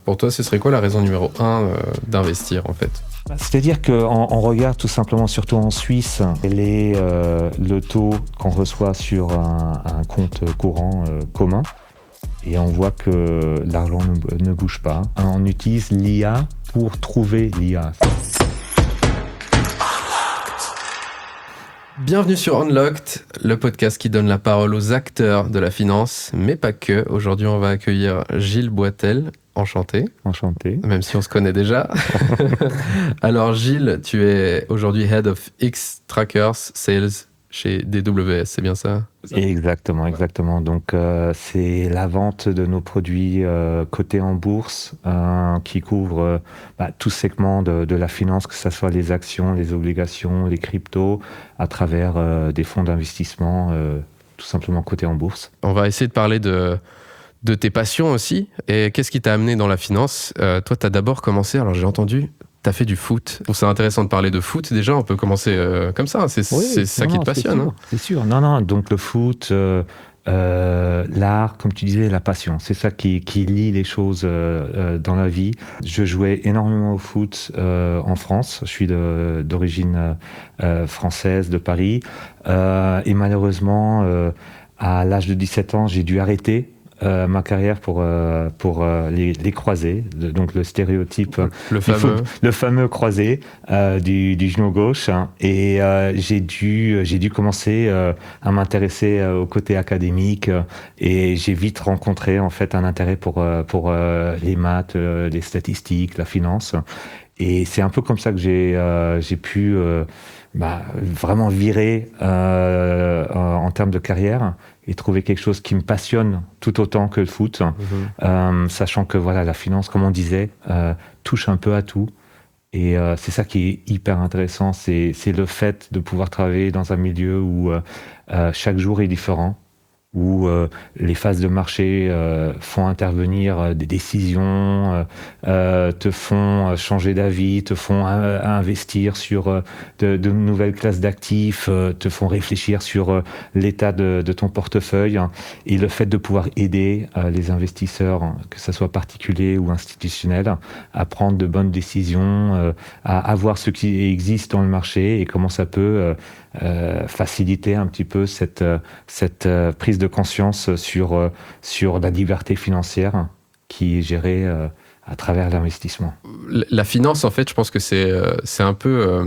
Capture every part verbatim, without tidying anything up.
Pour toi, ce serait quoi la raison numéro un euh, d'investir en fait ? C'est-à-dire qu'on on regarde tout simplement, surtout en Suisse, les, euh, le taux qu'on reçoit sur un, un compte courant euh, commun. Et on voit que l'argent ne, ne bouge pas. On utilise l'I A pour trouver l'I A. Bienvenue sur Unlocked, le podcast qui donne la parole aux acteurs de la finance, mais pas que. Aujourd'hui, on va accueillir Gilles Boitel. Enchanté. Enchanté. Même si on se connaît déjà. Alors Gilles, tu es aujourd'hui Head of Xtrackers Sales chez D W S, c'est bien ça ? Exactement, exactement. Donc euh, c'est la vente de nos produits euh, cotés en bourse euh, qui couvre euh, bah, tout segment de, de la finance, que ce soit les actions, les obligations, les cryptos, à travers euh, des fonds d'investissement euh, tout simplement cotés en bourse. On va essayer de parler de... de tes passions aussi, et qu'est-ce qui t'a amené dans la finance ? euh, Toi, t'as d'abord commencé, alors j'ai entendu, t'as fait du foot. Je trouve ça intéressant de parler de foot, déjà, on peut commencer euh, comme ça, c'est, Oui, c'est ça non, qui non, te passionne. C'est sûr, hein. c'est sûr. Non, non, donc le foot, euh, euh, l'art, comme tu disais, la passion, c'est ça qui, qui lie les choses euh, euh, dans la vie. Je jouais énormément au foot euh, en France, je suis de, d'origine euh, française, de Paris, euh, et malheureusement, euh, à l'âge de dix-sept ans, j'ai dû arrêter Euh, ma carrière pour, euh, pour euh, les, les croisés, donc le stéréotype, le fameux, foot, le fameux croisé euh, du, du genou gauche. Hein, et euh, j'ai, dû, j'ai dû commencer euh, à m'intéresser euh, au côté académique euh, et j'ai vite rencontré en fait un intérêt pour, euh, pour euh, les maths, euh, les statistiques, la finance. Et c'est un peu comme ça que j'ai, euh, j'ai pu euh, bah, vraiment virer euh, en termes de carrière et trouver quelque chose qui me passionne tout autant que le foot, mmh. euh, sachant que voilà, la finance, comme on disait, euh, touche un peu à tout. Et euh, c'est ça qui est hyper intéressant, c'est, c'est le fait de pouvoir travailler dans un milieu où euh, euh, chaque jour est différent, où euh, les phases de marché euh, font intervenir euh, des décisions, euh, euh, te font changer d'avis, te font euh, investir sur euh, de, de nouvelles classes d'actifs, euh, te font réfléchir sur euh, l'état de, de ton portefeuille. Et le fait de pouvoir aider euh, les investisseurs, que ce soit particuliers ou institutionnels, à prendre de bonnes décisions, euh, à, à voir ce qui existe dans le marché et comment ça peut euh, euh, faciliter un petit peu cette, cette euh, prise de conscience sur, euh, sur la liberté financière qui est gérée euh, à travers l'investissement. La finance, en fait, je pense que c'est, euh, c'est un peu euh,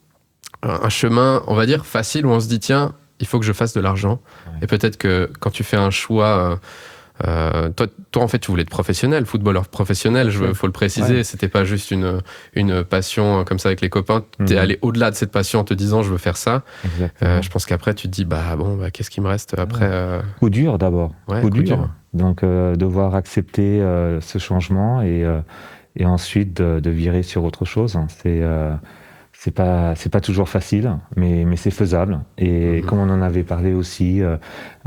un chemin, on va dire, facile, où on se dit, tiens, il faut que je fasse de l'argent. Ouais. Et peut-être que quand tu fais un choix... Euh, Euh, toi, toi, en fait, tu voulais être professionnel, footballeur professionnel, il faut le préciser. Ouais. C'était pas juste une, une passion comme ça avec les copains. Mmh. Tu es allé au-delà de cette passion en te disant, je veux faire ça. Euh, je pense qu'après, tu te dis, bah bon, bah, qu'est-ce qui me reste après euh... Coup dur d'abord. Ouais, coup, coup dur. dur. Donc, euh, devoir accepter euh, ce changement et, euh, et ensuite de, de virer sur autre chose. C'est. Euh, C'est pas, c'est pas toujours facile, mais, mais c'est faisable. Et mmh. comme on en avait parlé aussi, euh,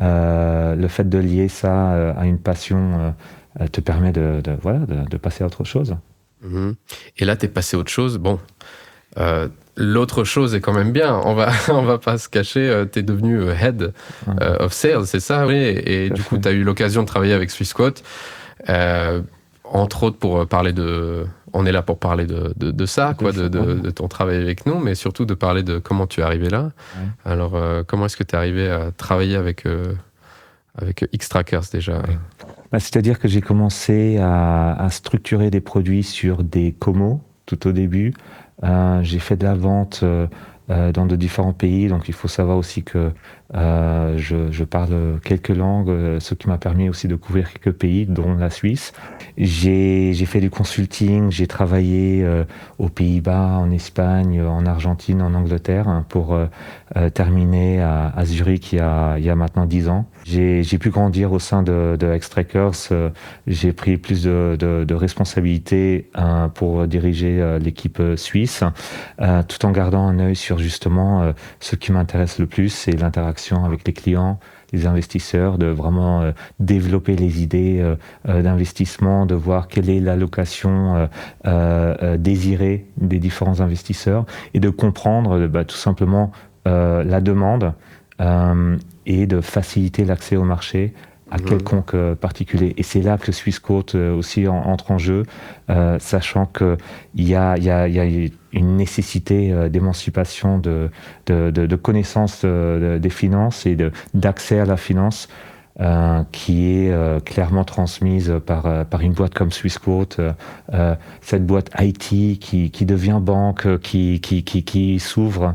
euh, le fait de lier ça euh, à une passion euh, te permet de, de, voilà, de, de passer à autre chose. Mmh. Et là, tu es passé à autre chose. Bon, euh, l'autre chose est quand même bien. On va, on va pas se cacher. Euh, tu es devenu euh, Head mmh. euh, of Sales, c'est ça, oui. Et, et du coup, tu as eu l'occasion de travailler avec Swissquote. Euh, entre autres pour parler de... On est là pour parler de, de, de ça, quoi, de, de, de ton travail avec nous, mais surtout de parler de comment tu es arrivé là. Ouais. Alors, euh, comment est-ce que tu es arrivé à travailler avec, euh, avec Xtrackers déjà ? Ouais. Bah, c'est-à-dire que j'ai commencé à, à structurer des produits sur des comos tout au début. Euh, j'ai fait de la vente euh, euh, dans de différents pays, donc il faut savoir aussi que euh, je, je parle quelques langues, euh, ce qui m'a permis aussi de couvrir quelques pays, dont la Suisse. J'ai, j'ai fait du consulting, j'ai travaillé euh, aux Pays-Bas, en Espagne, en Argentine, en Angleterre, hein, pour euh, euh, terminer à, à Zurich il y a, il y a maintenant dix ans. J'ai, j'ai pu grandir au sein de, de Xtrackers, euh, j'ai pris plus de, de, de responsabilités euh, pour diriger euh, l'équipe suisse, euh, tout en gardant un œil sur justement euh, ce qui m'intéresse le plus, c'est l'interaction avec les clients, les investisseurs, de vraiment euh, développer les idées euh, euh, d'investissement, de voir quelle est l'allocation euh, euh, désirée des différents investisseurs et de comprendre bah, tout simplement euh, la demande euh, et de faciliter l'accès au marché à quelconque euh, particulier. Et c'est là que le Swissquote euh, aussi en, entre en jeu, euh, sachant qu'il y a, y, a, y a une nécessité euh, d'émancipation de, de, de, de connaissance euh, de, des finances et de, d'accès à la finance. Euh, qui est euh, clairement transmise par, euh, par une boîte comme Swissquote, euh, euh, cette boîte I T qui, qui devient banque, qui, qui, qui, qui s'ouvre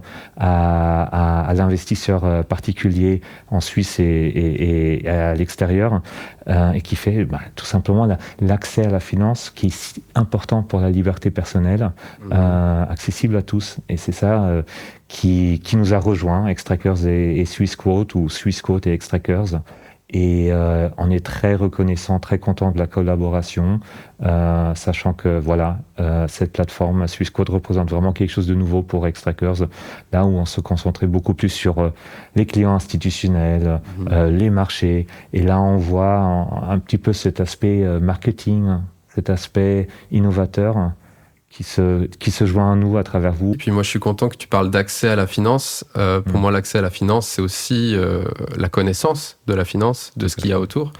à, à, à l'investisseur particulier en Suisse et, et, et à l'extérieur, euh, et qui fait bah, tout simplement la, l'accès à la finance qui est si important pour la liberté personnelle, mmh. euh, accessible à tous. Et c'est ça euh, qui, qui nous a rejoints, Xtrackers et, et Swissquote, ou Swissquote et Xtrackers. Et euh, on est très reconnaissant, très content de la collaboration, euh, sachant que voilà, euh, cette plateforme Swissquote représente vraiment quelque chose de nouveau pour Xtrackers, là où on se concentrait beaucoup plus sur euh, les clients institutionnels, mmh. euh, les marchés, et là on voit un, un petit peu cet aspect euh, marketing, cet aspect innovateur, qui se, qui se joint à nous à travers vous. Et puis moi, je suis content que tu parles d'accès à la finance. Euh, pour mmh. moi, l'accès à la finance, c'est aussi euh, la connaissance de la finance, de ce qu'il y a autour.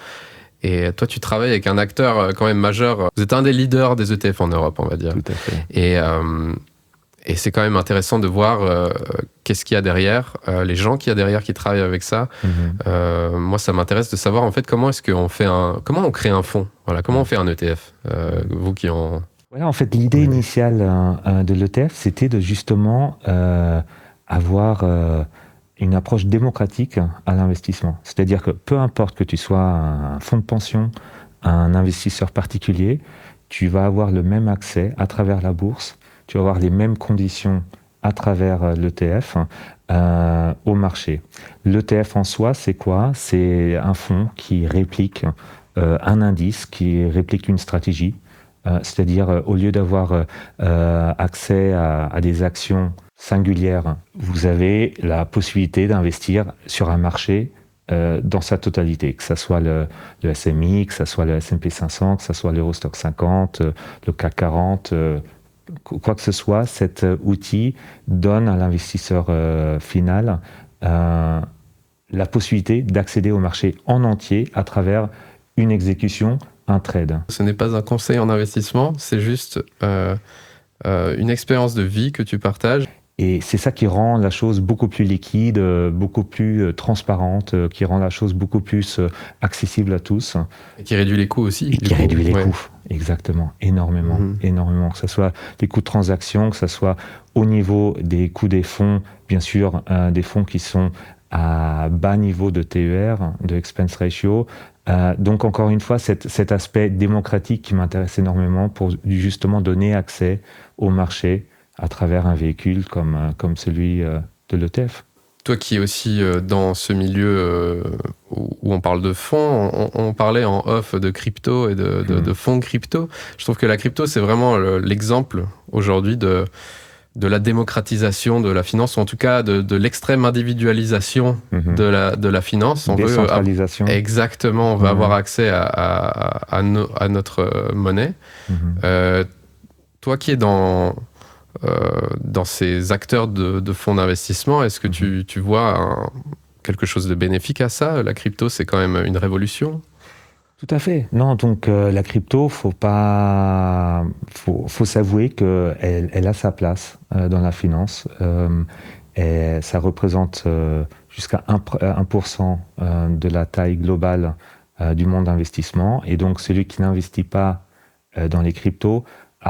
Et toi, tu travailles avec un acteur quand même majeur. Vous êtes un des leaders des E T F en Europe, on va dire. Tout à fait. Et, euh, et c'est quand même intéressant de voir euh, qu'est-ce qu'il y a derrière, euh, les gens qu'il y a derrière qui travaillent avec ça. Mmh. Euh, moi, ça m'intéresse de savoir en fait comment est-ce qu'on fait un, comment on crée un fonds. Voilà, comment on fait un E T F. Euh, vous qui en Voilà, en fait, l'idée initiale euh, de l'E T F, c'était de justement euh, avoir euh, une approche démocratique à l'investissement. C'est-à-dire que peu importe que tu sois un fonds de pension, un investisseur particulier, tu vas avoir le même accès à travers la bourse, tu vas avoir les mêmes conditions à travers l'E T F euh, au marché. L'E T F en soi, c'est quoi ? C'est un fonds qui réplique euh, un indice, qui réplique une stratégie. Euh, c'est-à-dire, euh, au lieu d'avoir euh, accès à, à des actions singulières, vous avez la possibilité d'investir sur un marché euh, dans sa totalité, que ce soit le, le S M I, que ce soit le S and P cinq cents, que ce soit l'Eurostock cinquante, euh, le C A C quarante, euh, quoi que ce soit, cet euh, outil donne à l'investisseur euh, final euh, la possibilité d'accéder au marché en entier à travers une exécution, un trade. Ce n'est pas un conseil en investissement, c'est juste euh, euh, une expérience de vie que tu partages. Et c'est ça qui rend la chose beaucoup plus liquide, beaucoup plus transparente, qui rend la chose beaucoup plus accessible à tous. Et qui réduit les coûts aussi. Et qui coup. réduit les ouais. coûts, exactement, énormément, mmh. énormément. Que ce soit les coûts de transaction, que ce soit au niveau des coûts des fonds, bien sûr, euh, des fonds qui sont à bas niveau de T E R, de expense ratio. Euh, donc encore une fois, cet, cet aspect démocratique qui m'intéresse énormément pour justement donner accès au marché à travers un véhicule comme, comme celui de l'E T F. Toi qui es aussi dans ce milieu où on parle de fonds, on, on parlait en off de crypto et de, de, mmh. de fonds crypto. Je trouve que la crypto, c'est vraiment l'exemple aujourd'hui de, de la démocratisation de la finance, ou en tout cas de, de l'extrême individualisation mmh. de, la, de la finance. On Décentralisation. Veut, exactement, on va mmh. avoir accès à, à, à, no, à notre monnaie. Mmh. Euh, toi qui es dans... Euh, dans ces acteurs de, de fonds d'investissement, est-ce que tu, tu vois un, quelque chose de bénéfique à ça ? La crypto, c'est quand même une révolution. Tout à fait. Non, donc euh, la crypto, faut pas, faut, faut s'avouer que elle, elle a sa place euh, dans la finance. Euh, et ça représente euh, jusqu'à un pour cent euh, de la taille globale euh, du monde d'investissement. Et donc celui qui n'investit pas euh, dans les cryptos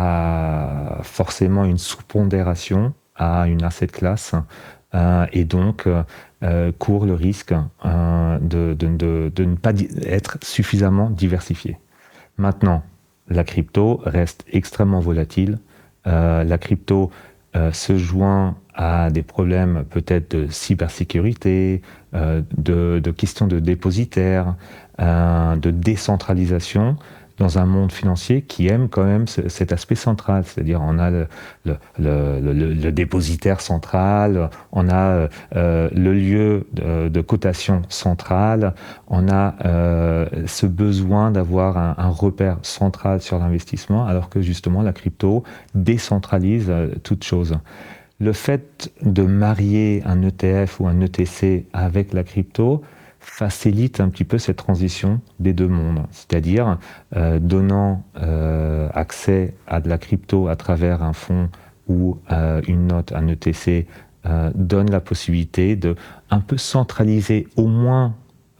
a forcément une sous-pondération à une asset class euh, et donc euh, court le risque euh, de, de, de, de ne pas di- être suffisamment diversifié. Maintenant, la crypto reste extrêmement volatile. Euh, la crypto euh, se joint à des problèmes peut-être de cybersécurité, euh, de, de questions de dépositaires, euh, de décentralisation, dans un monde financier qui aime quand même ce, cet aspect central, c'est-à-dire on a le, le, le, le, le dépositaire central, on a euh, le lieu de, de cotation central, on a euh, ce besoin d'avoir un, un repère central sur l'investissement, alors que justement la crypto décentralise euh, toute chose. Le fait de marier un E T F ou un E T C avec la crypto, facilite un petit peu cette transition des deux mondes, c'est-à-dire euh, donnant euh, accès à de la crypto à travers un fonds ou euh, une note, un E T C, euh, donne la possibilité de un peu centraliser au moins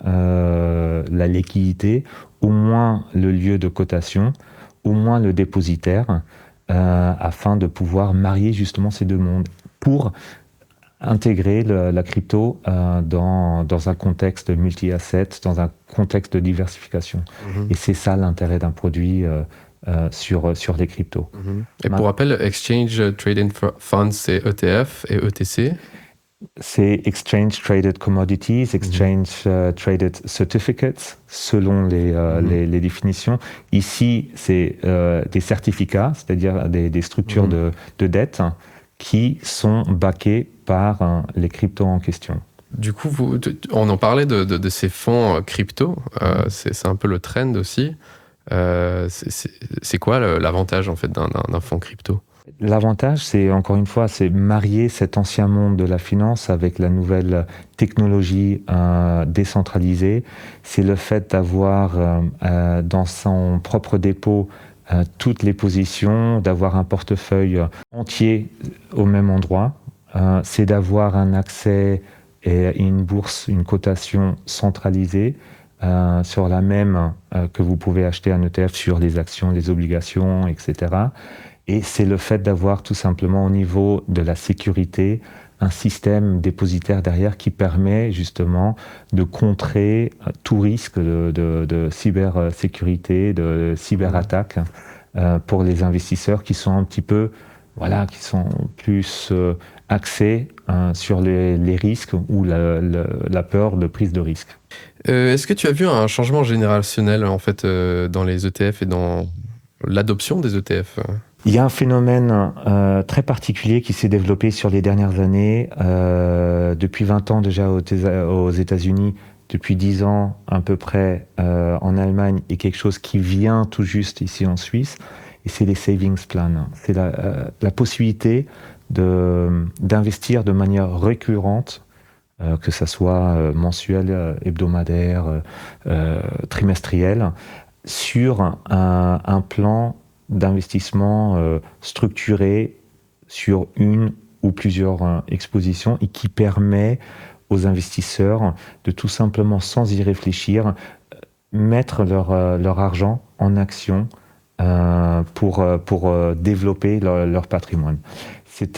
euh, la liquidité, au moins le lieu de cotation, au moins le dépositaire, euh, afin de pouvoir marier justement ces deux mondes pour intégrer le, la crypto euh, dans, dans un contexte multi-asset, dans un contexte de diversification. Mm-hmm. Et c'est ça l'intérêt d'un produit euh, euh, sur, sur les cryptos. Mm-hmm. Et Ma... pour rappel, Exchange Traded Funds, c'est E T F et E T C. C'est Exchange Traded Commodities, Exchange mm-hmm. uh, Traded Certificates, selon les, euh, mm-hmm. les, les définitions. Ici, c'est euh, des certificats, c'est-à-dire des, des structures mm-hmm. de, de dette qui sont backés par hein, les cryptos en question. Du coup, vous, on en parlait de, de, de ces fonds crypto, euh, c'est, c'est un peu le trend aussi. Euh, c'est, c'est, c'est quoi l'avantage en fait d'un, d'un fonds crypto ? L'avantage, c'est encore une fois, c'est marier cet ancien monde de la finance avec la nouvelle technologie euh, décentralisée. C'est le fait d'avoir euh, euh, dans son propre dépôt euh, toutes les positions, d'avoir un portefeuille entier au même endroit. Euh, c'est d'avoir un accès et une bourse, une cotation centralisée euh, sur la même euh, que vous pouvez acheter un E T F sur les actions, les obligations, et cetera. Et c'est le fait d'avoir tout simplement au niveau de la sécurité un système dépositaire derrière qui permet justement de contrer tout risque de, de, de cybersécurité, de cyberattaque euh, pour les investisseurs qui sont un petit peu, voilà, qui sont plus euh, axés hein, sur les, les risques ou la, la, la peur de prise de risque. Euh, est-ce que tu as vu un changement générationnel en fait euh, dans les E T F et dans l'adoption des E T F ? Il y a un phénomène euh, très particulier qui s'est développé sur les dernières années. Euh, depuis vingt ans déjà aux, aux États-Unis, depuis dix ans à peu près euh, en Allemagne, et quelque chose qui vient tout juste ici en Suisse, et c'est les savings plans. C'est la, euh, la possibilité de, d'investir de manière récurrente, euh, que ça soit euh, mensuel, hebdomadaire, euh, trimestriel, sur un, un plan d'investissement euh, structuré sur une ou plusieurs euh, expositions et qui permet aux investisseurs de tout simplement, sans y réfléchir, mettre leur, euh, leur argent en action euh, pour, pour euh, développer leur, leur patrimoine. C'est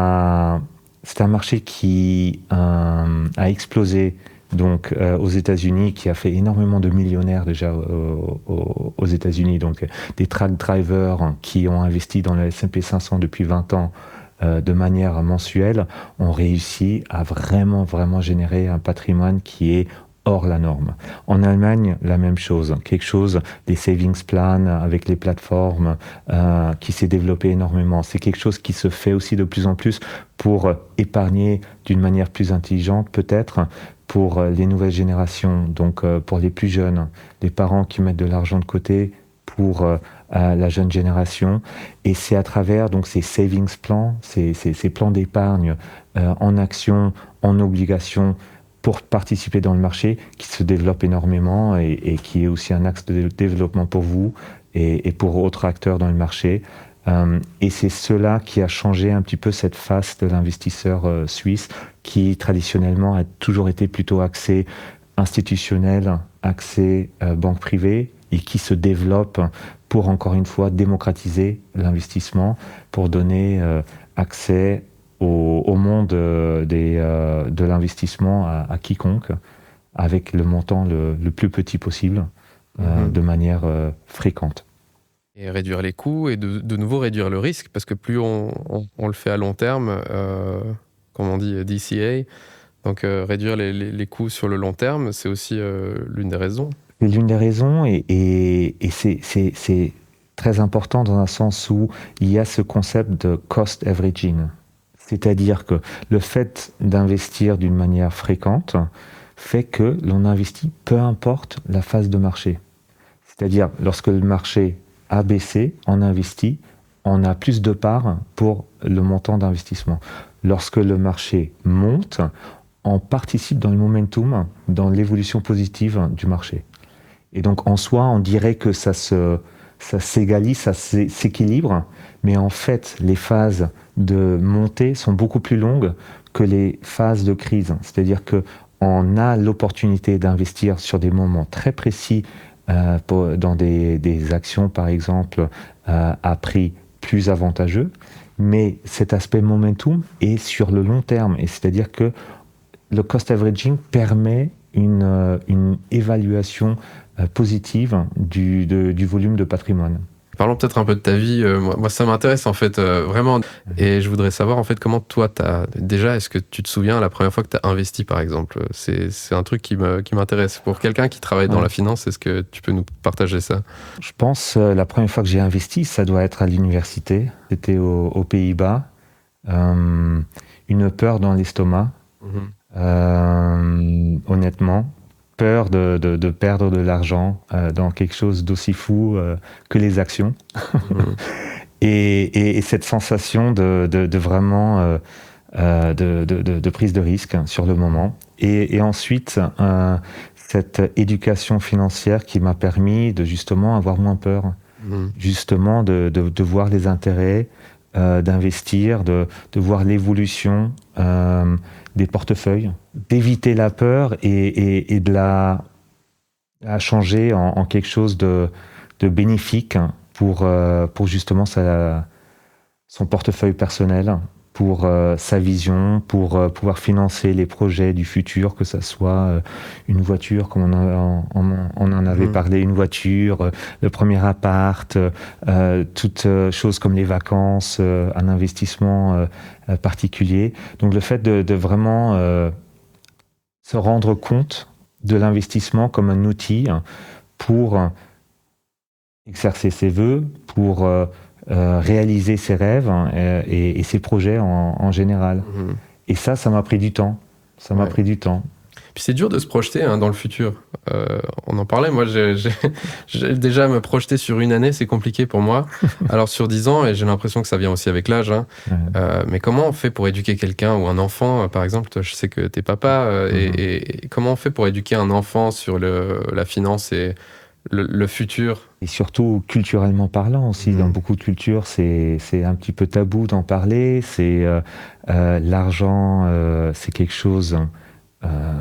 un, c'est un marché qui euh, a explosé donc euh, aux États-Unis, qui a fait énormément de millionnaires déjà euh, aux, aux États-Unis, donc des track drivers qui ont investi dans le S and P cinq cents depuis vingt ans euh, de manière mensuelle, ont réussi à vraiment, vraiment générer un patrimoine qui est hors la norme. En Allemagne, la même chose, quelque chose, des savings plans avec les plateformes euh, qui s'est développé énormément. C'est quelque chose qui se fait aussi de plus en plus pour épargner d'une manière plus intelligente peut-être, pour les nouvelles générations, donc euh, pour les plus jeunes, les parents qui mettent de l'argent de côté pour euh, la jeune génération. Et c'est à travers donc, ces savings plans, ces, ces, ces plans d'épargne euh, en actions, en obligations, pour participer dans le marché, qui se développe énormément et, et qui est aussi un axe de développement pour vous et, et pour autres acteurs dans le marché. Euh, et c'est cela qui a changé un petit peu cette face de l'investisseur euh, suisse, qui traditionnellement a toujours été plutôt axé institutionnel, axé euh, banque privée, et qui se développe pour, encore une fois, démocratiser l'investissement, pour donner euh, accès au, au monde euh, des, euh, de l'investissement à, à quiconque, avec le montant le, le plus petit possible, euh, mmh. de manière euh, fréquente. Et réduire les coûts et de, de nouveau réduire le risque, parce que plus on, on, on le fait à long terme, euh, comme on dit D C A, donc euh, réduire les, les, les coûts sur le long terme, c'est aussi euh, l'une des raisons. C'est l'une des raisons, et, et, et c'est, c'est, c'est très important dans un sens où il y a ce concept de cost averaging. C'est-à-dire que le fait d'investir d'une manière fréquente fait que l'on investit peu importe la phase de marché. C'est-à-dire, lorsque le marché a baissé, on investit, on a plus de parts pour le montant d'investissement. Lorsque le marché monte, on participe dans le momentum, dans l'évolution positive du marché. Et donc en soi, on dirait que ça se, ça s'égalise, ça s'équilibre, mais en fait, les phases de montée sont beaucoup plus longues que les phases de crise. C'est-à-dire que on a l'opportunité d'investir sur des moments très précis euh, pour, dans des, des actions, par exemple, euh, à prix plus avantageux, mais cet aspect momentum est sur le long terme. Et c'est-à-dire que le cost averaging permet une, euh, une évaluation euh, positive du, de, du volume de patrimoine. Parlons peut-être un peu de ta vie. Euh, moi, moi, ça m'intéresse en fait euh, vraiment. Et je voudrais savoir en fait comment toi, t'as... déjà, est-ce que tu te souviens la première fois que tu as investi par exemple? C'est, c'est un truc qui, me, qui m'intéresse. Pour quelqu'un qui travaille dans ouais. la finance, est-ce que tu peux nous partager ça? Je pense euh, la première fois que j'ai investi, ça doit être à l'université. C'était au, aux Pays-Bas. Euh, une peur dans l'estomac, mmh. euh, honnêtement. Peur de, de, de perdre de l'argent euh, dans quelque chose d'aussi fou euh, que les actions. Mmh. et, et, et cette sensation de, de, de vraiment euh, euh, de, de, de prise de risque sur le moment. Et, et ensuite, euh, cette éducation financière qui m'a permis de justement avoir moins peur. Mmh. Justement de, de, de voir les intérêts, euh, d'investir, de, de voir l'évolution euh, des portefeuilles, d'éviter la peur et, et, et de la, la changer en, en quelque chose de, de bénéfique pour, euh, pour justement sa, son portefeuille personnel, pour euh, sa vision, pour euh, pouvoir financer les projets du futur, que ça soit euh, une voiture, comme on, a, on, on en avait mmh. parlé, une voiture, euh, le premier appart, euh, toutes euh, choses comme les vacances, euh, un investissement euh, particulier. Donc le fait de, de vraiment euh, se rendre compte de l'investissement comme un outil pour exercer ses vœux, pour euh, euh, réaliser ses rêves euh, et, et ses projets en, en général. Mmh. Et ça, ça m'a pris du temps. Ça m'a ouais. pris du temps. Puis c'est dur de se projeter hein, dans le futur. Euh, on en parlait, moi, j'ai, j'ai, j'ai déjà me projeter sur une année, c'est compliqué pour moi. Alors sur dix ans, et j'ai l'impression que ça vient aussi avec l'âge. Hein. Ouais. Euh, mais comment on fait pour éduquer quelqu'un ou un enfant, par exemple, toi, je sais que t'es papa, euh, mmh. et, et comment on fait pour éduquer un enfant sur le, la finance et le, le futur? Et surtout culturellement parlant aussi, mmh. dans beaucoup de cultures, c'est, c'est un petit peu tabou d'en parler. C'est euh, euh, l'argent, euh, c'est quelque chose euh,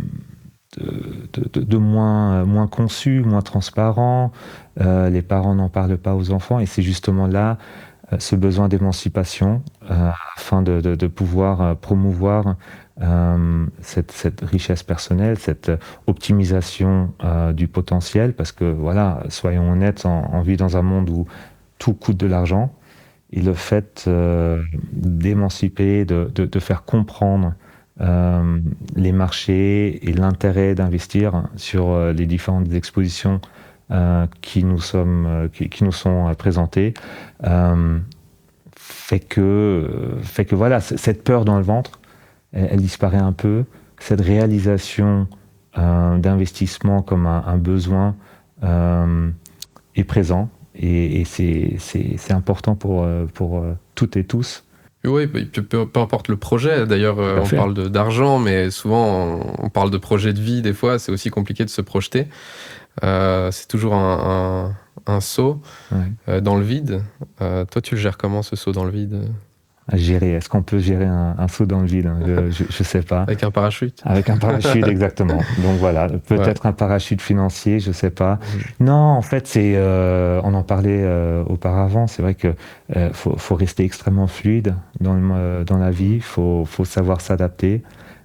de, de, de moins, moins conçu, moins transparent. Euh, les parents n'en parlent pas aux enfants, et c'est justement là euh, ce besoin d'émancipation euh, afin de, de, de pouvoir euh, promouvoir Euh, cette, cette richesse personnelle, cette optimisation euh, du potentiel, parce que voilà, soyons honnêtes, on, on vit dans un monde où tout coûte de l'argent, et le fait euh, d'émanciper, de, de, de faire comprendre euh, les marchés et l'intérêt d'investir sur euh, les différentes expositions euh, qui, nous sommes, euh, qui, qui nous sont euh, présentées, euh, fait que, fait que voilà, cette peur dans le ventre, elle disparaît un peu. Cette réalisation euh, d'investissement comme un, un besoin euh, est présent, et, et c'est, c'est, c'est important pour, pour euh, toutes et tous. Oui, peu, peu, peu importe le projet. D'ailleurs, euh, on parle de, d'argent, mais souvent on, on parle de projet de vie. Des fois, c'est aussi compliqué de se projeter. Euh, c'est toujours un, un, un saut ouais. euh, dans le vide. Euh, toi, tu le gères comment, ce saut dans le vide ? À gérer. Est-ce qu'on peut gérer un, un saut dans le vide? Je ne sais pas. Avec un parachute? Avec un parachute, exactement. Donc voilà, peut-être ouais. un parachute financier, je ne sais pas. Mmh. Non, en fait, c'est, euh, on en parlait euh, auparavant, c'est vrai qu'il euh, faut, faut rester extrêmement fluide dans, le, dans la vie, il faut, faut savoir s'adapter.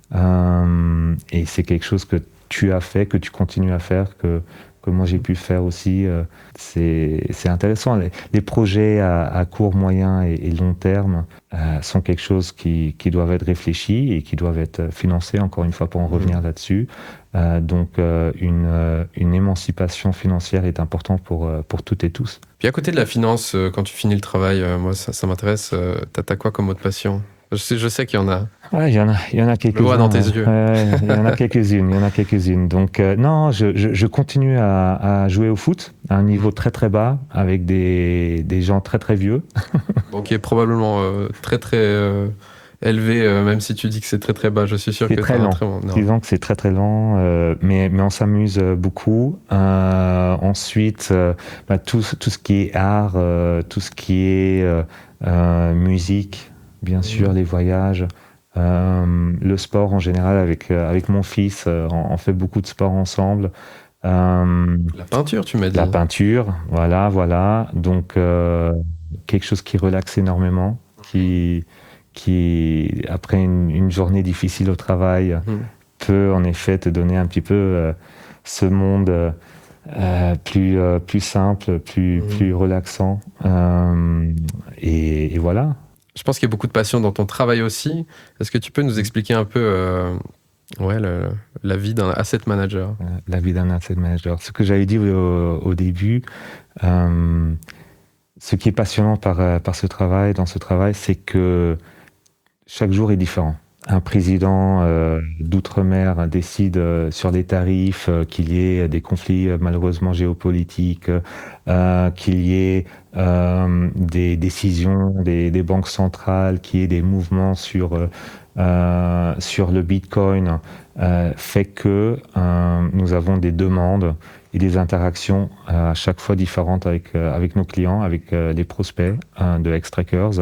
Euh, et c'est quelque chose que tu as fait, que tu continues à faire, que que moi j'ai pu faire aussi. Euh, c'est, c'est intéressant. Les, les projets à, à court, moyen et, et long terme euh, sont quelque chose qui, qui doivent être réfléchis et qui doivent être financés, encore une fois, pour en revenir mmh. là-dessus. Euh, donc euh, une, euh, une émancipation financière est importante pour, euh, pour toutes et tous. Puis à côté de la finance, euh, quand tu finis le travail, euh, moi ça, ça m'intéresse, euh, t'as, t'as quoi comme autre passion? Je sais, je sais qu'il y en a. Ouais, il y en a, il y en a quelques-unes. Je le vois dans tes yeux. Ouais, il y en a quelques-unes, il y en a quelques-unes. Donc euh, non, je, je, je continue à, à jouer au foot à un niveau très très bas avec des, des gens très très vieux. Donc qui est probablement euh, très très euh, élevé, euh, même si tu dis que c'est très très bas. Je suis sûr c'est que très t'as un lent. très bon. Non. Disons que c'est très très lent, euh, mais, mais on s'amuse beaucoup. Euh, ensuite, euh, bah, tout, tout ce qui est art, euh, tout ce qui est euh, euh, musique, bien sûr, les voyages, euh, le sport en général. Avec, euh, avec mon fils, euh, on, on fait beaucoup de sport ensemble. Euh, La peinture, tu m'as dit. la peinture, voilà, voilà. Donc, euh, quelque chose qui relaxe énormément, qui, qui après une, une journée difficile au travail, Mhm. peut en effet te donner un petit peu euh, ce monde euh, plus, euh, plus simple, plus, Mhm. plus relaxant. Euh, et, et voilà. Je pense qu'il y a beaucoup de passion dans ton travail aussi. Est-ce que tu peux nous expliquer un peu euh, ouais, le- la vie d'un asset manager? Euh, La vie d'un asset manager. Ce que j'avais dit au, au début, euh, ce qui est passionnant par, euh, par ce travail, dans ce travail, c'est que chaque jour est différent. Un président euh, d'outre-mer décide euh, sur des tarifs, euh, qu'il y ait des conflits euh, malheureusement géopolitiques, euh, qu'il y ait euh, des décisions des, des banques centrales, qu'il y ait des mouvements sur, euh, euh, sur le Bitcoin, euh, fait que euh, nous avons des demandes et des interactions euh, à chaque fois différentes avec, euh, avec nos clients, avec euh, les prospects euh, de Xtrackers.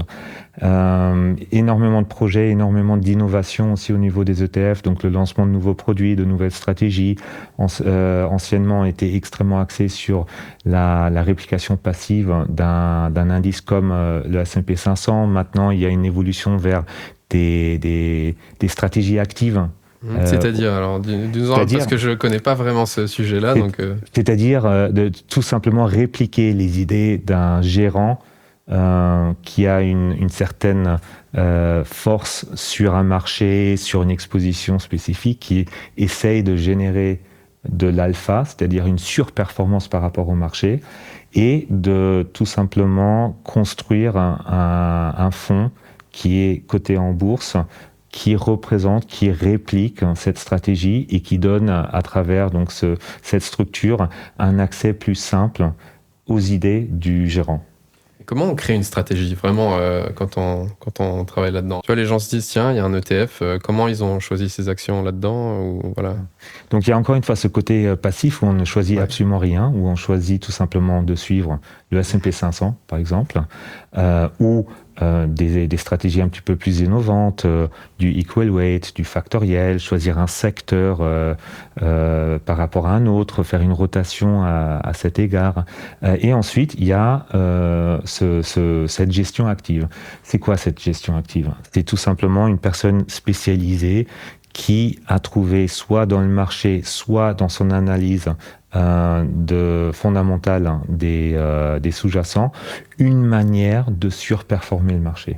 Euh, énormément de projets, énormément d'innovations aussi au niveau des E T F, donc le lancement de nouveaux produits, de nouvelles stratégies. En, euh, anciennement, était extrêmement axé sur la, la réplication passive d'un, d'un indice comme euh, le S and P cinq cents. Maintenant, il y a une évolution vers des, des, des stratégies actives. Mhm. Euh, C'est-à-dire, alors, dis- dis-nous-en, c'est-à-dire- parce que je ne connais pas vraiment ce sujet-là. C'est- Donc, euh, C'est-à-dire euh, de tout simplement répliquer les idées d'un gérant euh, qui a une, une certaine euh, force sur un marché, sur une exposition spécifique, qui essaye de générer de l'alpha, c'est-à-dire une surperformance par rapport au marché, et de tout simplement construire un, un, un fonds qui est coté en bourse, qui représente, qui réplique cette stratégie et qui donne à travers donc ce, cette structure un accès plus simple aux idées du gérant. comment on crée une stratégie, vraiment, euh, quand, on, quand on travaille là-dedans? Tu vois, les gens se disent, tiens, il y a un E T F, euh, comment ils ont choisi ces actions là-dedans ou, voilà. Donc il y a encore une fois ce côté euh, passif où on ne choisit Ouais. absolument rien, où on choisit tout simplement de suivre le S and P cinq cents par exemple, euh, ou euh, des, des stratégies un petit peu plus innovantes, euh, du equal weight, du factoriel, choisir un secteur euh, euh, par rapport à un autre, faire une rotation à, à cet égard. Euh, et ensuite il y a euh, ce, ce, cette gestion active. C'est quoi cette gestion active? C'est tout simplement une personne spécialisée qui a trouvé soit dans le marché, soit dans son analyse euh, de fondamentale des, euh, des sous-jacents, une manière de surperformer le marché.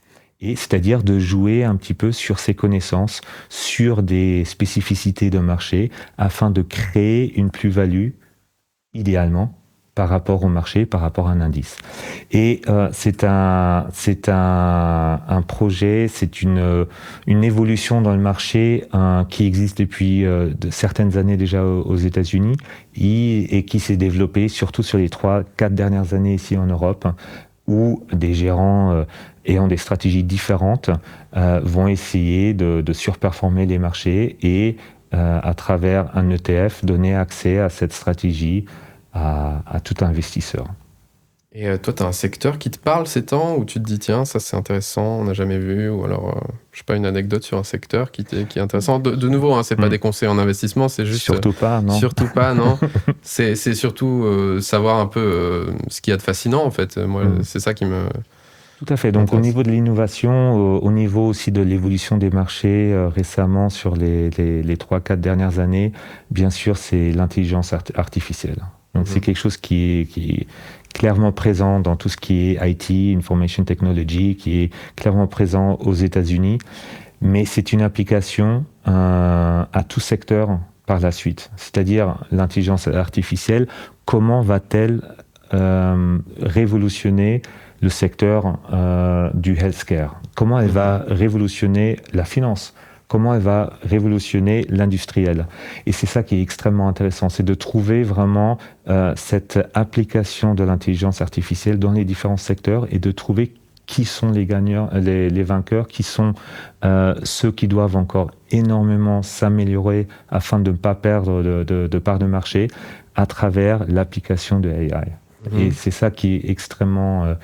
Et c'est-à-dire de jouer un petit peu sur ses connaissances, sur des spécificités de marché, afin de créer une plus-value, idéalement, par rapport au marché, par rapport à un indice. Et euh, c'est un, c'est un, un projet, c'est une, une évolution dans le marché euh, qui existe depuis euh, de certaines années déjà aux, aux États-Unis et, et qui s'est développé surtout sur les trois, quatre dernières années ici en Europe, où des gérants euh, ayant des stratégies différentes euh, vont essayer de, de surperformer les marchés et euh, à travers un E T F donner accès à cette stratégie à, à tout investisseur. Et euh, toi, tu as un secteur qui te parle ces temps où tu te dis, tiens, ça c'est intéressant, on n'a jamais vu, ou alors, euh, je sais pas, une anecdote sur un secteur qui, t'est, qui est intéressant. De, de nouveau, hein, c'est pas Mm. des conseils en investissement, c'est juste. Surtout pas, non. Surtout pas, non. c'est, c'est surtout euh, savoir un peu euh, ce qu'il y a de fascinant, en fait. Moi, Mm. c'est ça qui me. Tout à fait. Donc, au Intéressant. niveau de l'innovation, au, au niveau aussi de l'évolution des marchés euh, récemment sur les, les, les trois, quatre dernières années, bien sûr, c'est l'intelligence art- artificielle. Donc, Mhm. c'est quelque chose qui est, qui est clairement présent dans tout ce qui est I T, Information Technology, qui est clairement présent aux États-Unis. Mais c'est une application euh, à tout secteur par la suite. C'est-à-dire l'intelligence artificielle, comment va-t-elle euh, révolutionner le secteur euh, du healthcare? Comment elle va révolutionner la finance? Comment elle va révolutionner l'industriel? Et c'est ça qui est extrêmement intéressant, c'est de trouver vraiment euh, cette application de l'intelligence artificielle dans les différents secteurs et de trouver qui sont les gagnants, les, les vainqueurs, qui sont euh, ceux qui doivent encore énormément s'améliorer afin de ne pas perdre de, de, de part de marché à travers l'application de A I. Mmh. Et c'est ça qui est extrêmement euh,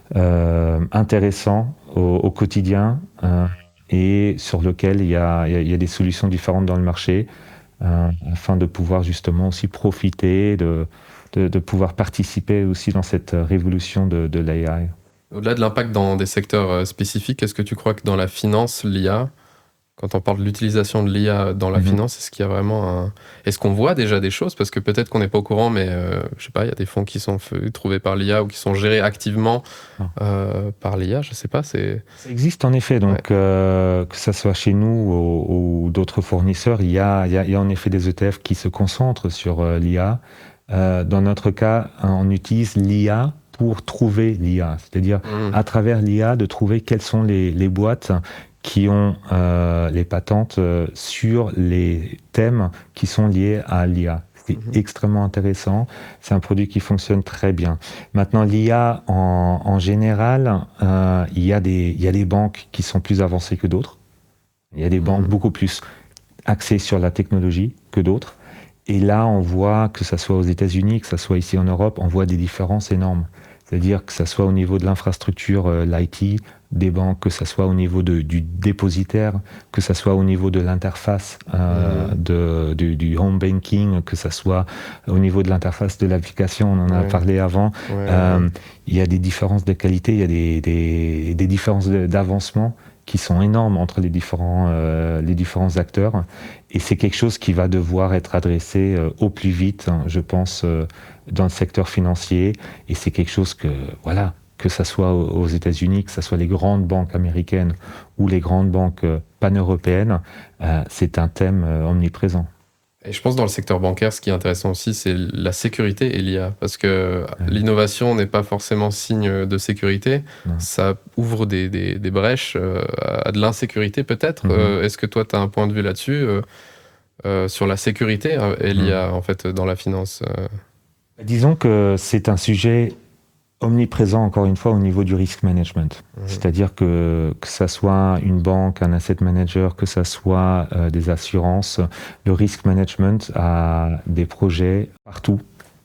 euh, intéressant au, au quotidien euh, et sur lequel il y, a, il y a des solutions différentes dans le marché euh, afin de pouvoir justement aussi profiter, de, de, de pouvoir participer aussi dans cette révolution de, de l'A I. Au-delà de l'impact dans des secteurs spécifiques, est-ce que tu crois que dans la finance, l'I A, quand on parle de l'utilisation de l'I A dans la mmh. finance, est-ce qu'il y a vraiment un... Est-ce qu'on voit déjà des choses? Parce que peut-être qu'on n'est pas au courant, mais euh, je sais pas, il y a des fonds qui sont f- trouvés par l'I A ou qui sont gérés activement euh, par l'I A, je sais pas. C'est... Ça existe en effet, donc ouais. euh, que ça soit chez nous ou, ou d'autres fournisseurs, il y, a, il, y a, il y a en effet des E T F qui se concentrent sur euh, l'I A. Euh, dans notre cas, on utilise l'I A pour trouver l'I A, c'est-à-dire mmh. à travers l'I A de trouver quelles sont les, les boîtes qui ont euh, les patentes euh, sur les thèmes qui sont liés à l'I A. C'est mmh. extrêmement intéressant. C'est un produit qui fonctionne très bien. Maintenant, l'I A, en, en général, euh, il y a des, il y a des banques qui sont plus avancées que d'autres. Il y a des mmh. banques beaucoup plus axées sur la technologie que d'autres. Et là, on voit, que ça soit aux États-Unis, que ça soit ici en Europe, on voit des différences énormes. C'est-à-dire que ça soit au niveau de l'infrastructure, euh, l'I T, des banques, que ça soit au niveau de, du dépositaire, que ça soit au niveau de l'interface euh, mmh. de, du, du home banking, que ça soit au niveau de l'interface de l'application, on en a ouais. parlé avant. Ouais, euh, ouais. Il y a des différences de qualité, il y a des, des, des différences d'avancement qui sont énormes entre les différents, euh, les différents acteurs. Et c'est quelque chose qui va devoir être adressé euh, au plus vite, hein, je pense, euh, dans le secteur financier. Et c'est quelque chose que, voilà, que ça soit aux États-Unis, que ça soit les grandes banques américaines ou les grandes banques euh, pan-européennes, euh, c'est un thème euh, omniprésent. Et je pense dans le secteur bancaire, ce qui est intéressant aussi, c'est la sécurité et l'I A. Parce que ouais. l'innovation n'est pas forcément signe de sécurité. Non. Ça ouvre des, des, des brèches euh, à de l'insécurité peut-être. Mm-hmm. Euh, est-ce que toi, tu as un point de vue là-dessus euh, euh, sur la sécurité et l'I A mm. en fait, dans la finance euh... Disons que c'est un sujet omniprésent, encore une fois, au niveau du risk management. Mmh. C'est-à-dire que que ça soit une banque, un asset manager, que ça soit euh, des assurances, le risk management a des projets partout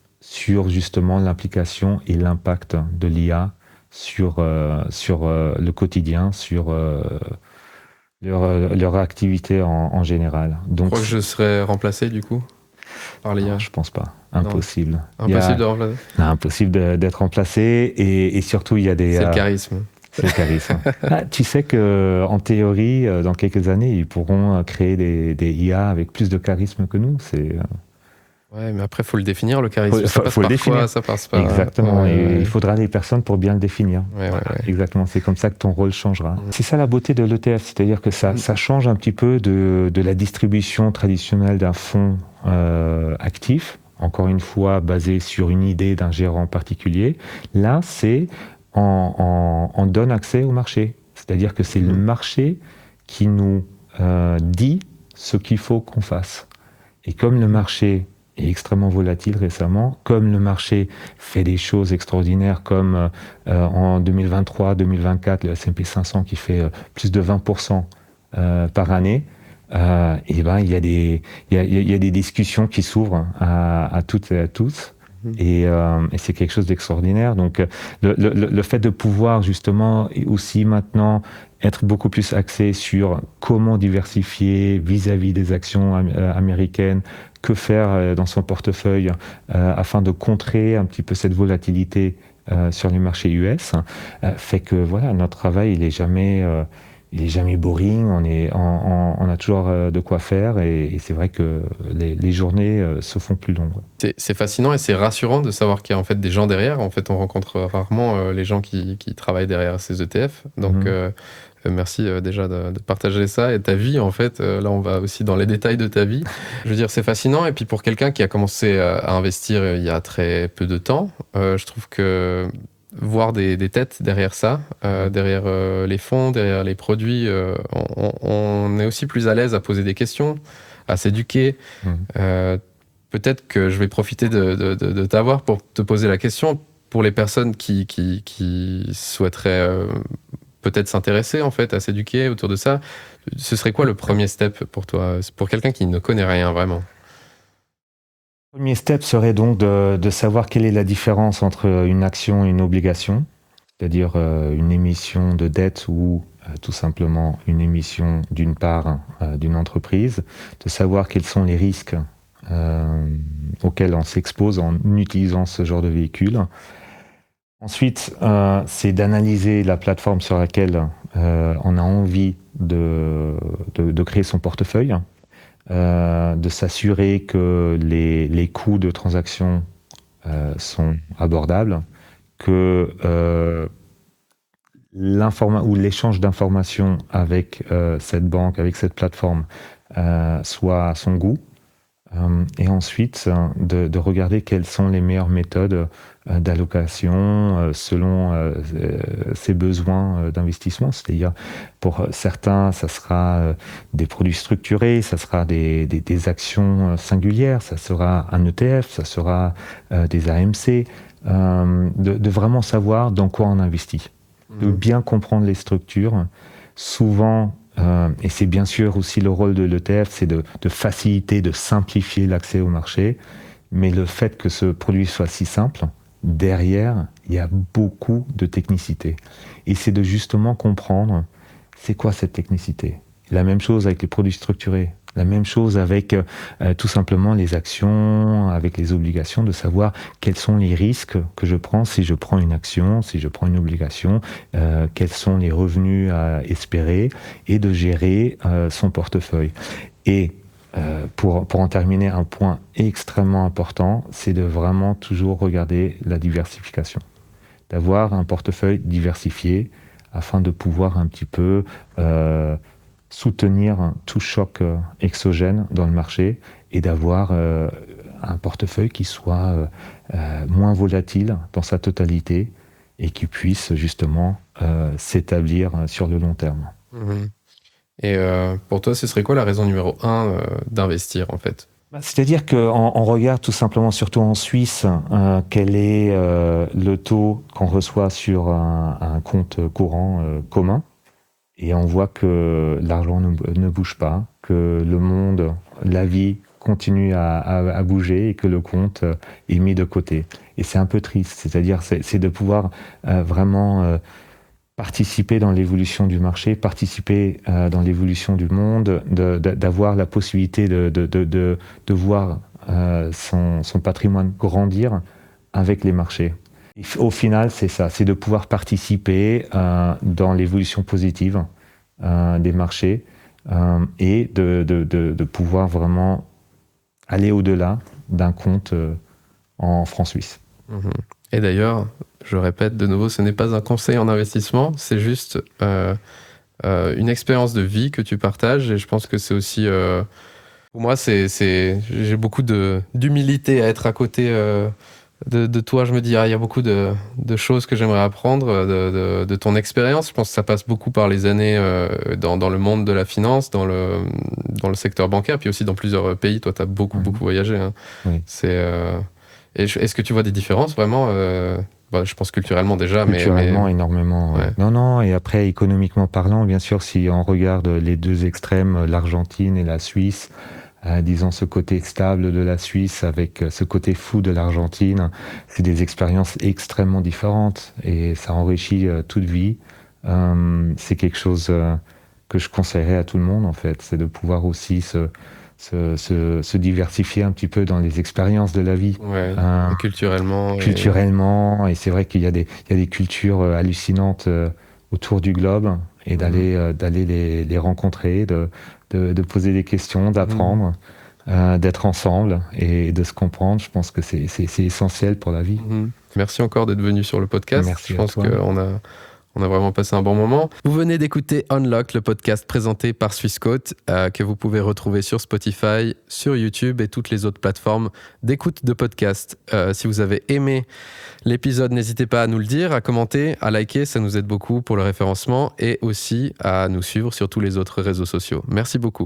sur justement l'implication et l'impact de l'I A sur, euh, sur euh, le quotidien, sur euh, leur, leur activité en, en général. Donc, tu crois que je serais remplacé du coup par l'I A? Non, je pense pas. Impossible. Non. Impossible a... de remplacer. Non, impossible de, d'être remplacé et, et surtout il y a des. C'est euh... le charisme. C'est le charisme. Ah, tu sais que en théorie, dans quelques années, ils pourront créer des, des I A avec plus de charisme que nous. C'est. Ouais, mais après, il faut le définir, le charisme. Faut, ça passe faut le parfois, définir. Ça passe pas. Exactement. Ouais, et ouais. il faudra des personnes pour bien le définir. Ouais, ouais, ouais. Exactement. C'est comme ça que ton rôle changera. Ouais. C'est ça la beauté de l'E T F, c'est-à-dire que ça, ça change un petit peu de, de la distribution traditionnelle d'un fonds euh, actif. Encore une fois, basé sur une idée d'un gérant particulier. Là, c'est on, on, on donne accès au marché. C'est-à-dire que c'est mmh. le marché qui nous euh, dit ce qu'il faut qu'on fasse. Et comme le marché est extrêmement volatile récemment, comme le marché fait des choses extraordinaires, comme euh, en deux mille vingt-trois deux mille vingt-quatre, le S and P cinq cents qui fait euh, plus de vingt pour cent euh, par année, euh, et ben il y a des il y a, il y a des discussions qui s'ouvrent à, à toutes et à tous. Et, euh, et c'est quelque chose d'extraordinaire. Donc, le, le, le fait de pouvoir justement aussi maintenant être beaucoup plus axé sur comment diversifier vis-à-vis des actions am- américaines, que faire dans son portefeuille euh, afin de contrer un petit peu cette volatilité euh, sur les marchés U S, euh, fait que voilà, notre travail il est jamais euh, il est jamais boring, on, est, on, on, on a toujours de quoi faire et, et c'est vrai que les, les journées se font plus longues. C'est, c'est fascinant et c'est rassurant de savoir qu'il y a en fait des gens derrière. En fait, on rencontre rarement euh, les gens qui, qui travaillent derrière ces E T F. Donc, mmh. euh, merci euh, déjà de, de partager ça et ta vie. En fait, euh, là, on va aussi dans les détails de ta vie. Je veux dire, c'est fascinant. Et puis pour quelqu'un qui a commencé à, à investir euh, il y a très peu de temps, euh, je trouve que voir des, des têtes derrière ça, euh, derrière euh, les fonds, derrière les produits, euh, on, on est aussi plus à l'aise à poser des questions, à s'éduquer. Mmh. Euh, peut-être que je vais profiter de, de, de, de t'avoir pour te poser la question. pour les personnes qui, qui, qui souhaiteraient euh, peut-être s'intéresser en fait, à s'éduquer autour de ça, ce serait quoi le premier step pour toi, pour quelqu'un qui ne connaît rien vraiment? Le premier step serait donc de, de savoir quelle est la différence entre une action et une obligation, c'est-à-dire euh, une émission de dette ou euh, tout simplement une émission d'une part euh, d'une entreprise, de savoir quels sont les risques euh, auxquels on s'expose en utilisant ce genre de véhicule. Ensuite, euh, c'est d'analyser la plateforme sur laquelle euh, on a envie de, de, de créer son portefeuille, euh, de s'assurer que les, les coûts de transaction euh, sont abordables, que euh, l'informa- ou l'échange d'informations avec euh, cette banque, avec cette plateforme, euh, soit à son goût. Euh, et ensuite, de, de regarder quelles sont les meilleures méthodes euh, d'allocation euh, selon euh, ses besoins euh, d'investissement. C'est-à-dire, pour certains, ça sera euh, des produits structurés, ça sera des, des, des actions singulières, ça sera un E T F, ça sera euh, des A M C. Euh, de, de vraiment savoir dans quoi on investit. De bien comprendre les structures. Souvent, euh, et c'est bien sûr aussi le rôle de l'E T F, c'est de, de faciliter, de simplifier l'accès au marché. Mais le fait que ce produit soit si simple, derrière, il y a beaucoup de technicité. Et c'est de justement comprendre, c'est quoi cette technicité? La même chose avec les produits structurés. La même chose avec euh, tout simplement les actions, avec les obligations, de savoir quels sont les risques que je prends si je prends une action, si je prends une obligation, euh, quels sont les revenus à espérer, et de gérer euh, son portefeuille. Et euh, pour, pour en terminer, un point extrêmement important, c'est de vraiment toujours regarder la diversification. D'avoir un portefeuille diversifié afin de pouvoir un petit peu... Euh, soutenir tout choc exogène dans le marché et d'avoir euh, un portefeuille qui soit euh, moins volatile dans sa totalité et qui puisse justement euh, s'établir sur le long terme. Mmh. Et euh, pour toi, ce serait quoi la raison numéro un euh, d'investir en fait? C'est-à-dire qu'on on regarde tout simplement, surtout en Suisse, euh, quel est euh, le taux qu'on reçoit sur un, un compte courant euh, commun. Et on voit que l'argent ne, ne bouge pas, que le monde, la vie continue à, à, à bouger et que le compte est mis de côté. Et c'est un peu triste, c'est-à-dire c'est, c'est de pouvoir euh, vraiment euh, participer dans l'évolution du marché, participer euh, dans l'évolution du monde, de, de, d'avoir la possibilité de, de, de, de, de voir euh, son, son patrimoine grandir avec les marchés. Au final, c'est ça, c'est de pouvoir participer euh, dans l'évolution positive euh, des marchés euh, et de, de, de, de pouvoir vraiment aller au-delà d'un compte euh, en francs suisses. Mmh. Et d'ailleurs, je répète de nouveau, ce n'est pas un conseil en investissement, c'est juste euh, euh, une expérience de vie que tu partages. Et je pense que c'est aussi... Euh, pour moi, c'est, c'est, j'ai beaucoup de, d'humilité à être à côté... Euh, De, de toi, je me dis, ah, il y a beaucoup de, de choses que j'aimerais apprendre de, de, de ton expérience. Je pense que ça passe beaucoup par les années euh, dans, dans le monde de la finance, dans le, dans le secteur bancaire, puis aussi dans plusieurs pays. Toi, tu as beaucoup, mmh. beaucoup voyagé. Hein. Oui. C'est, euh... Et je, est-ce que tu vois des différences vraiment euh... bah, je pense culturellement déjà. Culturellement, mais, mais... énormément. Ouais. Ouais. Non, non, et après, économiquement parlant, bien sûr, si on regarde les deux extrêmes, l'Argentine et la Suisse, Euh, disons ce côté stable de la Suisse avec ce côté fou de l'Argentine, c'est des expériences extrêmement différentes et ça enrichit euh, toute vie. Euh, c'est quelque chose euh, que je conseillerais à tout le monde en fait, c'est de pouvoir aussi se, se, se, se diversifier un petit peu dans les expériences de la vie. Ouais, euh, culturellement. Culturellement, et... et c'est vrai qu'il y a des, il y a des cultures hallucinantes euh, autour du globe et d'aller, mmh. euh, d'aller les, les rencontrer, de De, de poser des questions, d'apprendre, mmh. euh, d'être ensemble et de se comprendre. Je pense que c'est, c'est, c'est essentiel pour la vie. Mmh. Merci encore d'être venu sur le podcast. Merci. Je pense qu'on a, on a vraiment passé un bon moment. Vous venez d'écouter Unlock, le podcast présenté par Swissquote, euh, que vous pouvez retrouver sur Spotify, sur YouTube et toutes les autres plateformes d'écoute de podcasts. Euh, si vous avez aimé l'épisode, n'hésitez pas à nous le dire, à commenter, à liker, ça nous aide beaucoup pour le référencement et aussi à nous suivre sur tous les autres réseaux sociaux. Merci beaucoup.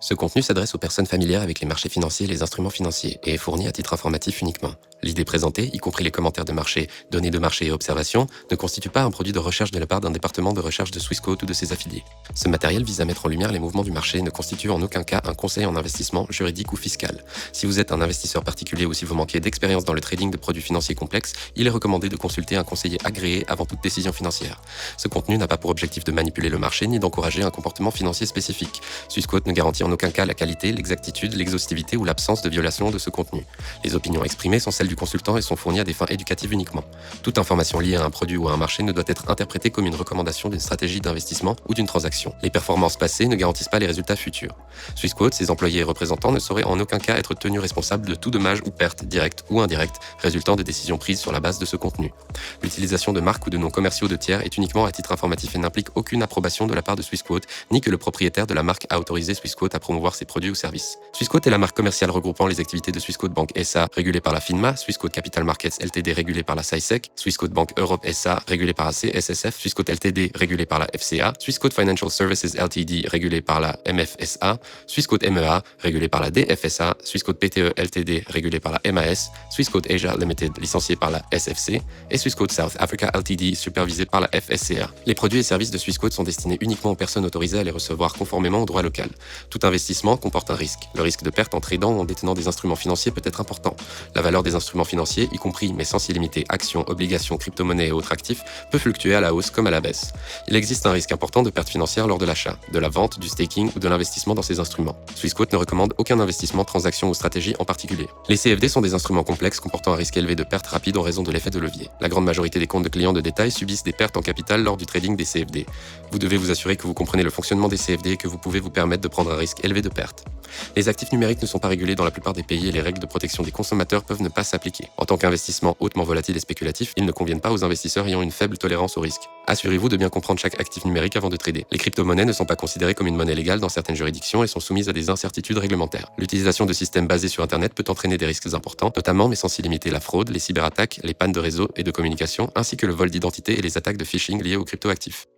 Ce contenu s'adresse aux personnes familières avec les marchés financiers et les instruments financiers et est fourni à titre informatif uniquement. L'idée présentée, y compris les commentaires de marché, données de marché et observations, ne constitue pas un produit de recherche de la part d'un département de recherche de Swissquote ou de ses affiliés. Ce matériel vise à mettre en lumière les mouvements du marché et ne constitue en aucun cas un conseil en investissement juridique ou fiscal. Si vous êtes un investisseur particulier ou si vous manquez d'expérience dans le trading de produits financiers complexes, il est recommandé de consulter un conseiller agréé avant toute décision financière. Ce contenu n'a pas pour objectif de manipuler le marché ni d'encourager un comportement financier spécifique. Swissquote ne garantit en aucun cas la qualité, l'exactitude, l'exhaustivité ou l'absence de violation de ce contenu. Les opinions exprimées sont celles du consultant et sont fournies à des fins éducatives uniquement. Toute information liée à un produit ou à un marché ne doit être interprétée comme une recommandation d'une stratégie d'investissement ou d'une transaction. Les performances passées ne garantissent pas les résultats futurs. Swissquote, ses employés et représentants ne sauraient en aucun cas être tenus responsables de tout dommage ou perte, directe ou indirecte, résultant des décisions prises sur la base de ce contenu. L'utilisation de marques ou de noms commerciaux de tiers est uniquement à titre informatif et n'implique aucune approbation de la part de Swissquote, ni que le propriétaire de la marque a autorisé Swissquote à promouvoir ses produits ou services. Swissquote est la marque commerciale regroupant les activités de Swissquote Bank S A, régulée par la FINMA, Swissquote Capital Markets Ltd, régulée par la S A I S E C, Swissquote Bank Europe S A, régulée par la C S S F, Swissquote Ltd, régulée par la F C A, Swissquote Financial Services Ltd, régulée par la M F S A, Swissquote M E A, régulée par la D F S A, Swissquote P T E Ltd, régulée par la M A S, Swissquote Asia Limited, licenciée par la S F C, et Swissquote South Africa Ltd, supervisée par la F S C A. Les produits et services de Swissquote sont destinés uniquement aux personnes autorisées à les recevoir conformément au droit local. Tout investissement comporte un risque. Le risque de perte en tradant ou en détenant des instruments financiers peut être important. La valeur des instruments financiers, y compris mais sans s'y limiter actions, obligations, crypto-monnaies et autres actifs, peut fluctuer à la hausse comme à la baisse. Il existe un risque important de perte financière lors de l'achat, de la vente, du staking ou de l'investissement dans ces instruments. Swissquote ne recommande aucun investissement, transaction ou stratégie en particulier. Les C F D sont des instruments complexes comportant un risque élevé de perte rapide en raison de l'effet de levier. La grande majorité des comptes de clients de détail subissent des pertes en capital lors du trading des C F D. Vous devez vous assurer que vous comprenez le fonctionnement des C F D et que vous pouvez vous permettre de prendre un risque élevé de perte. Les actifs numériques ne sont pas régulés dans la plupart des pays et les règles de protection des consommateurs peuvent ne pas s'appliquer. En tant qu'investissement hautement volatile et spéculatif, ils ne conviennent pas aux investisseurs ayant une faible tolérance au risque. Assurez-vous de bien comprendre chaque actif numérique avant de trader. Les crypto-monnaies ne sont pas considérées comme une monnaie légale dans certaines juridictions et sont soumises à des incertitudes réglementaires. L'utilisation de systèmes basés sur Internet peut entraîner des risques importants, notamment mais sans s'y limiter la fraude, les cyberattaques, les pannes de réseau et de communication, ainsi que le vol d'identité et les attaques de phishing liées aux cryptoactifs.